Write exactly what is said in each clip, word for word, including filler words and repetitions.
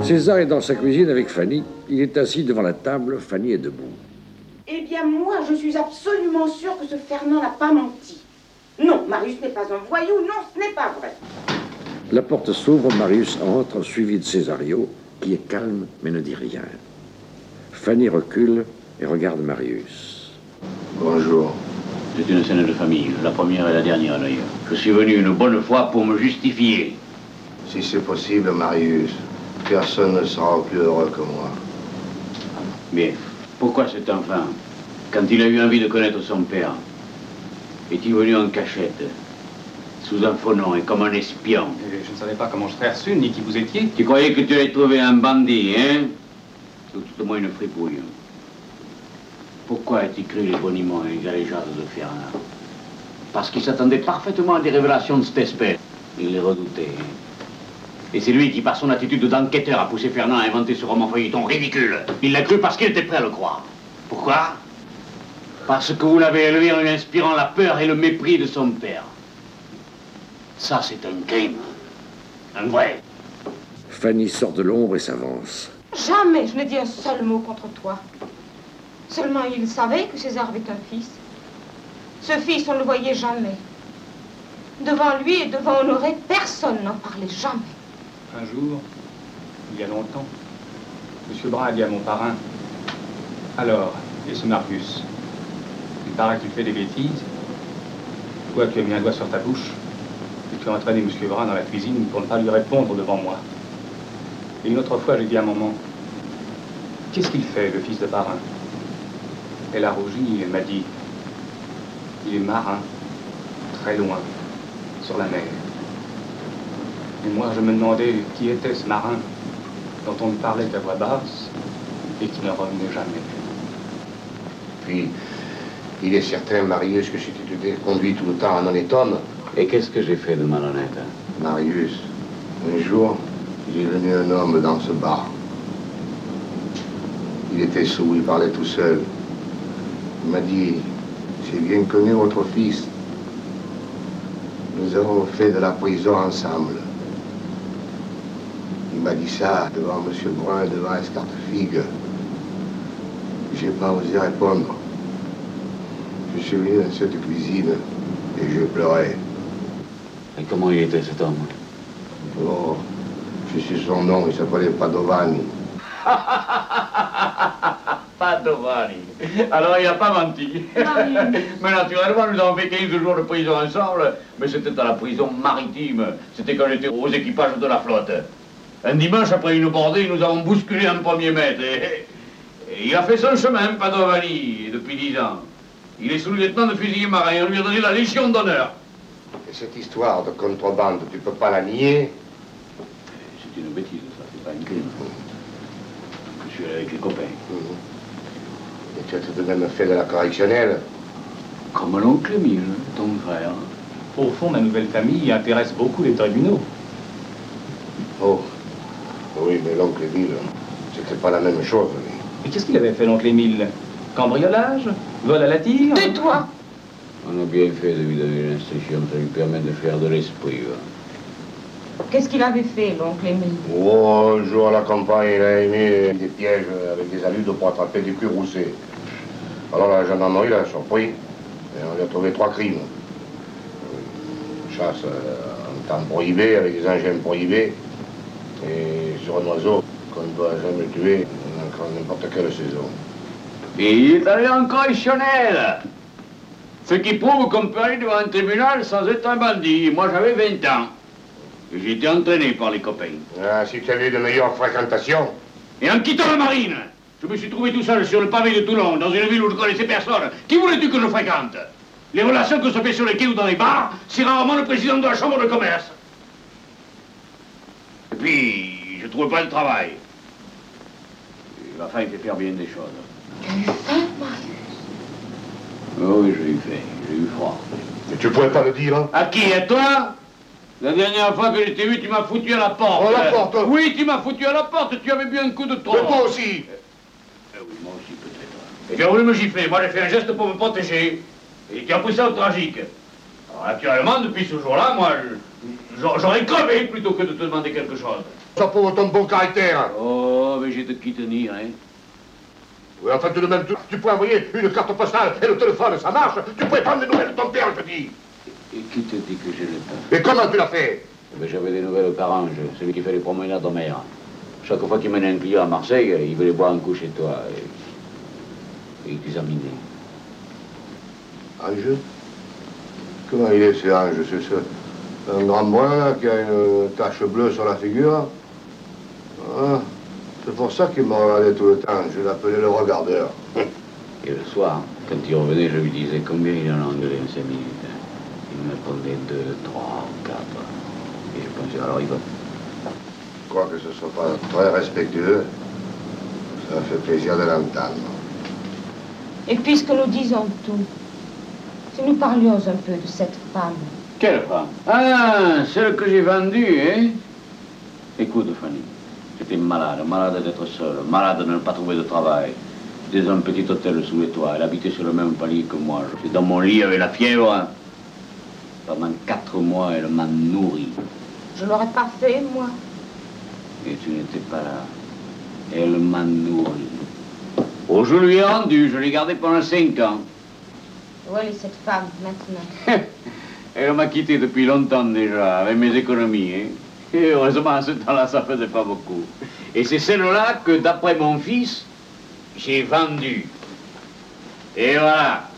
César est dans sa cuisine avec Fanny. Il est assis devant la table. Fanny est debout. Eh bien, moi, je suis absolument sûre que ce Fernand n'a pas menti. Non, Marius n'est pas un voyou. Non, ce n'est pas vrai. La porte s'ouvre. Marius entre, suivi de Césario, qui est calme mais ne dit rien. Fanny recule et regarde Marius. Bonjour. C'est une scène de famille, la première et la dernière d'ailleurs. Je suis venu une bonne fois pour me justifier. Si c'est possible, Marius, personne ne sera plus heureux que moi. Mais pourquoi cet enfant, quand il a eu envie de connaître son père, est-il venu en cachette, sous un faux nom et comme un espion? Je ne savais pas comment je serais reçu, ni qui vous étiez. Tu croyais que tu allais trouver un bandit, hein? Ou tout au moins une fripouille. Pourquoi a-t-il cru les boniments et les allégeances de Fernand? Parce qu'il s'attendait parfaitement à des révélations de cette espèce. Il les redoutait. Hein? Et c'est lui qui, par son attitude d'enquêteur, a poussé Fernand à inventer ce roman feuilleton ridicule. Il l'a cru parce qu'il était prêt à le croire. Pourquoi? Parce que vous l'avez élevé en lui inspirant la peur et le mépris de son père. Ça, c'est un crime. Un vrai. Fanny sort de l'ombre et s'avance. Jamais je n'ai dit un seul mot contre toi. Seulement, il savait que César avait un fils. Ce fils, on ne le voyait jamais. Devant lui et devant Honoré, personne n'en parlait jamais. Un jour, il y a longtemps, Monsieur Brun a dit à mon parrain, « Alors, et ce Marius, il paraît qu'il fait des bêtises. Toi, tu as mis un doigt sur ta bouche, et tu as entraîné Monsieur Brun dans la cuisine pour ne pas lui répondre devant moi. Et une autre fois, j'ai dit à maman, « Qu'est-ce qu'il fait, le fils de parrain ?» Elle a rougi et elle m'a dit, « Il est marin, très loin, sur la mer. » Et moi, je me demandais qui était ce marin dont on ne parlait qu'à voix basse et qui ne revenait jamais. Puis, il est certain, Marius, que si tu t'étais conduit tout le temps en honnête homme... Et qu'est-ce que j'ai fait de malhonnête? Hein? Marius, un jour, il est venu un homme dans ce bar. Il était sous, il parlait tout seul. Il m'a dit, j'ai bien connu votre fils. Nous avons fait de la prison ensemble. Il m'a dit ça devant Monsieur Brun, devant Escartefigue. J'ai pas osé répondre. Je suis venu dans cette cuisine et je pleurais. Et comment il était cet homme? Oh, je sais son nom, il s'appelait Padovani. Padovani. Alors il n'a pas menti. Mais naturellement, nous avons fait quinze jours de prison ensemble, mais c'était à la prison maritime. C'était quand j'étais aux équipages de la flotte. Un dimanche, après une bordée, nous avons bousculé un premier maître. Et, et il a fait son chemin, Padovani, depuis dix ans. Il est sous-lieutenant de fusilier marin. On lui a donné la Légion d'honneur. Et cette histoire de contrebande, tu peux pas la nier? C'est une bêtise, ça. C'est pas une crime. Je suis avec les copains. Mmh. Et tu as tout de même fait de la correctionnelle? Comme l'oncle Émile, ton frère. Au fond, ma nouvelle famille intéresse beaucoup les tribunaux. Oh, oui, mais l'oncle Émile, c'était pas la même chose. Mais, mais qu'est-ce qu'il avait fait, l'oncle Émile? Cambriolage? Vol à la tire? Tais-toi! On a bien fait de lui donner l'instruction, ça lui permet de faire de l'esprit. Qu'est-ce qu'il avait fait, l'oncle Émile? Oh, un jour à la campagne, il a mis des pièges avec des aludes pour attraper des culs roussés. Alors la gendarmerie l'a surpris et on lui a trouvé trois crimes. Chasse en temps prohibé, avec des engins prohibés, et sur un oiseau qu'on ne doit jamais tuer dans n'importe quelle saison. Et il est allé en correctionnel. Ce qui prouve qu'on peut aller devant un tribunal sans être un bandit. Moi, j'avais vingt ans. Et j'ai été entraîné par les copains. Ah, si tu avais de meilleures fréquentations. Et en quittant la marine, je me suis trouvé tout seul sur le pavé de Toulon, dans une ville où je connaissais personne. Qui voulais-tu que je fréquente? Les relations que se fait sur les quais ou dans les bars, c'est rarement le président de la chambre de commerce. Et puis, je trouvais pas de travail. Et la faim fait faire bien des choses. Tu as eu faim, Marius? Oh oui, j'ai eu faim, j'ai eu froid. Mais tu pourrais pas le dire, hein? À qui? À toi? La dernière fois que je t'ai vu, tu m'as foutu à la porte. Oh, la porte? Oui, tu m'as foutu à la porte, tu avais bu un coup de trop. Mais toi aussi? Eh oui, moi aussi, peut-être. Et tu as voulu me gifler, moi j'ai fait un geste pour me protéger. Et tu as poussé au tragique. Alors naturellement, depuis ce jour-là, moi, j'aurais crevé plutôt que de te demander quelque chose. Ça prouve ton bon caractère. Oh, mais j'ai de qui tenir, hein. Oui, enfin, tout de même, tu, tu peux envoyer une carte postale et le téléphone, ça marche. Tu peux prendre des nouvelles de ton père, je te dis. Et qui te dit que je l'ai pas? Et comment tu l'as fait? Eh ben, j'avais des nouvelles par Ange, celui qui fait les promenades en mer. Chaque fois qu'il menait un client à Marseille, il voulait boire un coup chez toi. Et, et il t'examinait. Ange? Comment il est, ce Ange? C'est ce... un grand brun, là, qui a une tache bleue sur la figure. Ah, c'est pour ça qu'il m'a regardé tout le temps. Je l'appelais le regardeur. Et le soir, quand il revenait, je lui disais combien il en a engueulé en cinq minutes. Il me répondait deux, trois, quatre. Et je pensais, alors il va. Je crois que ce ne soit pas très respectueux. Ça me fait plaisir de l'entendre. Et puisque nous disons tout, si nous parlions un peu de cette femme. Quelle femme? Ah, celle que j'ai vendue, hein? Écoute, Fanny, j'étais malade, malade d'être seule, malade de ne pas trouver de travail. Dans un petit hôtel sous les toits, elle habitait sur le même palier que moi. J'étais dans mon lit avec la fièvre. Pendant quatre mois, elle m'a nourri. Je l'aurais pas fait, moi. Et tu n'étais pas là. Elle m'a nourri. Oh, je lui ai rendu, je l'ai gardée pendant cinq ans. Où est cette femme, maintenant? Elle m'a quitté depuis longtemps déjà, avec mes économies, hein. Et heureusement, à ce temps-là, ça faisait pas beaucoup. Et c'est celle-là que, d'après mon fils, j'ai vendue. Et voilà.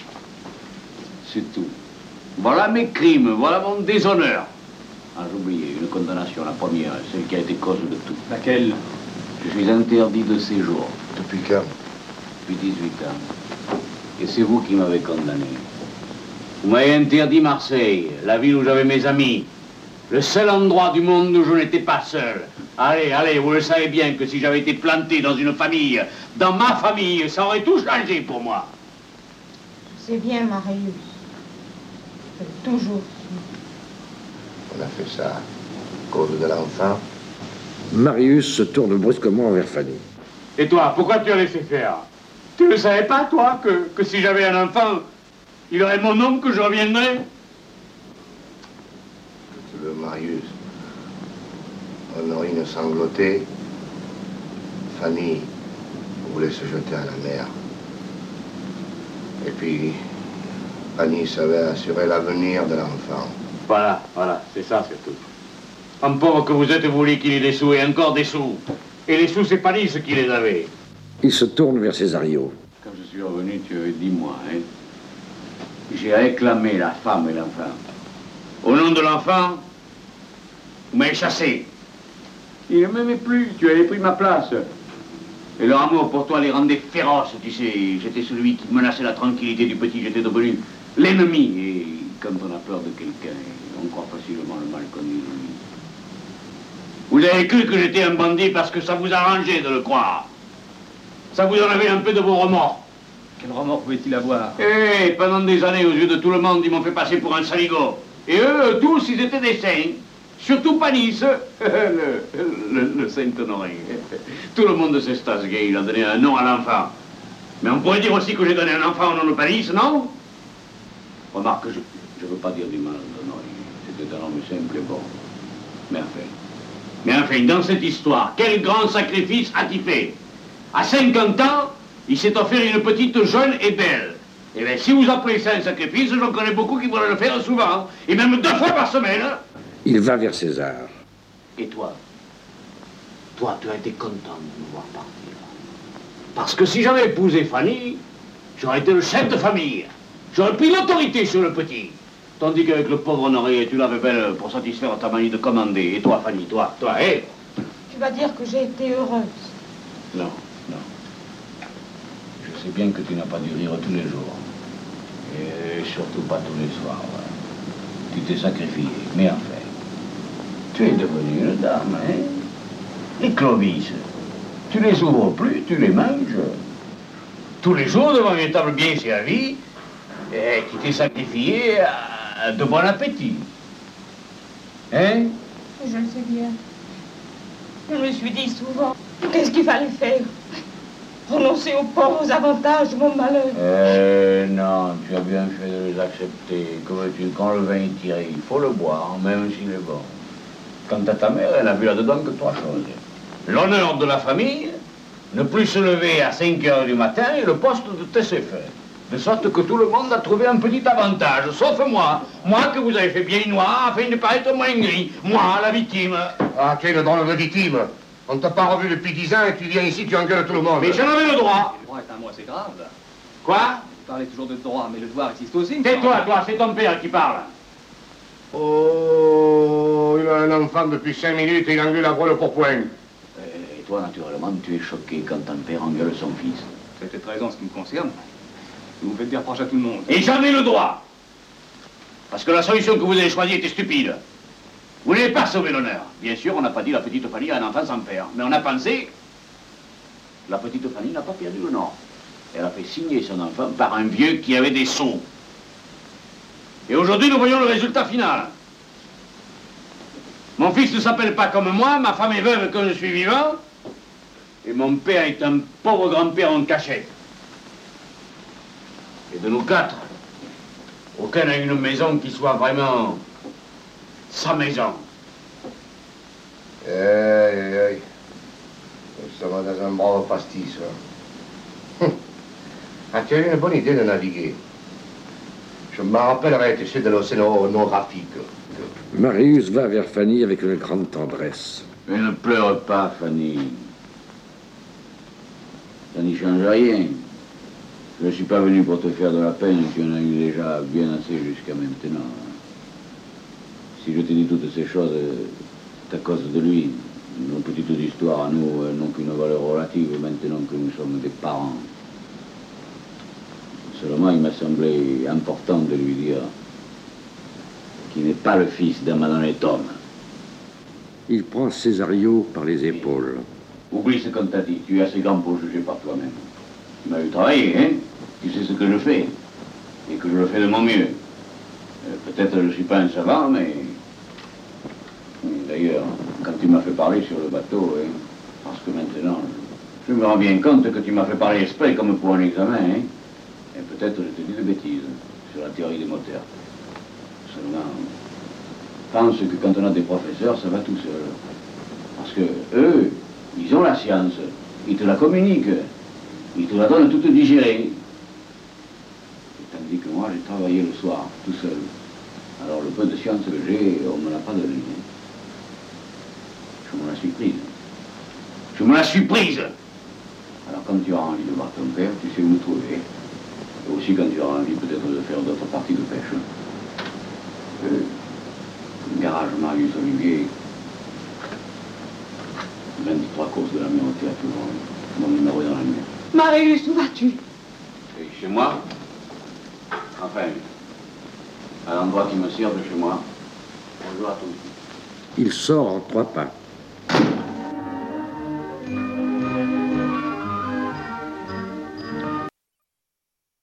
C'est tout. Voilà mes crimes, voilà mon déshonneur. Ah, j'ai oublié, une condamnation, la première, celle qui a été cause de tout. Laquelle? Je suis interdit de séjour. Depuis quand? Depuis dix-huit ans. Et c'est vous qui m'avez condamné. Vous m'avez interdit Marseille, la ville où j'avais mes amis. Le seul endroit du monde où je n'étais pas seul. Allez, allez, vous le savez bien que si j'avais été planté dans une famille, dans ma famille, ça aurait tout changé pour moi. C'est bien, Marius. C'est toujours. On a fait ça à cause de l'enfant. Marius se tourne brusquement vers Fanny. Et toi, pourquoi tu as laissé faire? Tu ne savais pas, toi, que, que si j'avais un enfant, il aurait mon nom que je reviendrais? Le Marius, Honorine sanglotait. Fanny voulait se jeter à la mer. Et puis, Fanny savait assurer l'avenir de l'enfant. Voilà, voilà, c'est ça, c'est tout. Un pauvre que vous êtes, vous voulez qu'il ait des sous et encore des sous. Et les sous, c'est pas lui ce qui les avait. Il se tourne vers Césario. Quand je suis revenu, tu avais dit moi, hein. J'ai réclamé la femme et l'enfant. Au nom de l'enfant, vous m'avez chassé. Il ne m'aimait plus, tu avais pris ma place. Et leur amour pour toi les rendait féroces, tu sais. J'étais celui qui menaçait la tranquillité du petit, j'étais devenu l'ennemi. Et quand on a peur de quelqu'un, on croit facilement le mal qu'on dit. Vous avez cru que j'étais un bandit parce que ça vous arrangeait de le croire. Ça vous en avait un peu de vos remords. Quel remords pouvait-il avoir? Eh, pendant des années, aux yeux de tout le monde, ils m'ont fait passer pour un saligo. Et eux, tous, ils étaient des saints. Surtout Panis, le, le, le Saint-Honoré. Tout le monde sait Stasgay, il a donné un nom à l'enfant. Mais on pourrait dire aussi que j'ai donné un enfant au nom de Panis, non? Remarque, je ne veux pas dire du mal d'Honoré. C'était un homme simple et bon. Mais enfin, mais enfin, dans cette histoire, quel grand sacrifice a-t-il fait? À cinquante ans, il s'est offert une petite jeune et belle. Eh bien, si vous appelez ça un sacrifice, j'en connais beaucoup qui voudraient le faire souvent, et même deux fois par semaine. Il va vers César. Et toi? Toi, tu as été content de me voir partir. Parce que si j'avais épousé Fanny, j'aurais été le chef de famille. J'aurais pris l'autorité sur le petit. Tandis qu'avec le pauvre Honoré, tu l'avais belle pour satisfaire ta manie de commander. Et toi, Fanny, toi, toi, hé? Tu vas dire que j'ai été heureuse. Non, non. Je sais bien que tu n'as pas dû rire tous les jours. Et surtout pas tous les soirs. Tu t'es sacrifié, mais enfin, tu es devenue une dame, hein? Les Clovis, tu les ouvres plus, tu les manges. Tous les jours devant une table bien servie, et tu t'es sacrifié à de bon appétit. Hein? Je le sais bien. Je me suis dit souvent, qu'est-ce qu'il fallait faire? Renoncer aux pauvres avantages de mon malheur. Euh, non, tu as bien fait de les accepter. Comme tu, quand le vin est tiré, il faut le boire, même s'il est bon. Quant à ta mère, elle n'a vu là-dedans que trois choses. L'honneur de la famille, ne plus se lever à cinq heures du matin et le poste de T C F. De sorte que tout le monde a trouvé un petit avantage, sauf moi. Moi que vous avez fait bien noir afin de paraître moins gris. Moi, la victime. Ah, quelle drôle de victime. On t'a pas revu depuis dix ans et tu viens ici, tu engueules tout le monde. Mais j'en avais le droit. Le droit est un mot assez grave, là. Quoi? Vous parlez toujours de droit, mais le devoir existe aussi. Tais-toi, toi, c'est ton père qui parle. Oh, il a un enfant depuis cinq minutes et il engueule à gros le pourpoint. Et toi, naturellement, tu es choqué quand ton père engueule son fils. C'était très en ce qui me concerne. Vous faites des reproches à tout le monde. Et j'en ai le droit. Parce que la solution que vous avez choisie était stupide. Vous n'avez pas sauvé l'honneur. Bien sûr, on n'a pas dit la petite Fanny a un enfant sans père. Mais on a pensé que la petite Fanny n'a pas perdu le nord. Elle a fait signer son enfant par un vieux qui avait des sceaux. Et aujourd'hui, nous voyons le résultat final. Mon fils ne s'appelle pas comme moi, ma femme est veuve quand je suis vivant, et mon père est un pauvre grand-père en cachette. Et de nous quatre, aucun n'a une maison qui soit vraiment sa maison. Aïe, aïe, aïe. Ça va dans un brave pastis, ça. Ah, tu as eu une bonne idée de naviguer. Je me rappellerai, tu sais, de l'océanographique. Marius va vers Fanny avec une grande tendresse. Mais ne pleure pas, Fanny. Ça n'y change rien. Je ne suis pas venu pour te faire de la peine, tu en as eu déjà bien assez jusqu'à maintenant. Si je te dis toutes ces choses, c'est à cause de lui. Nos petites histoires à nous n'ont qu'une valeur relative maintenant que nous sommes des parents. Seulement, il m'a semblé important de lui dire qu'il n'est pas le fils d'un malhonnête homme. Il prend Césario par les épaules. Oublie ce qu'on t'a dit, tu es assez grand pour juger par toi-même. Tu m'as vu travailler, hein? Tu sais ce que je fais, et que je le fais de mon mieux. Euh, Peut-être que je ne suis pas un savant, mais... mais d'ailleurs, quand tu m'as fait parler sur le bateau, hein, parce que maintenant, je me rends bien compte que tu m'as fait parler exprès comme pour un examen, hein, et peut-être je te dis de bêtises sur la théorie des moteurs. Seulement, pense que quand on a des professeurs, ça va tout seul. Parce que eux, ils ont la science, ils te la communiquent, ils te la donnent toute digérée. Tandis que moi, j'ai travaillé le soir, tout seul. Alors le peu de science que j'ai, on ne me l'a pas donné. Je me la suis prise. Je me la suis prise. Alors quand tu as envie de voir ton père, tu sais où me trouver. Et aussi quand tu auras envie peut-être de faire d'autres parties de pêche. Euh, garage Marius Olivier, vingt-trois courses de la mer au théâtre, mon numéro est dans la nuit. Marius, où vas-tu? Et chez moi, enfin, à l'endroit qui me sert de chez moi. Bonjour à tous. Il sort en trois pas.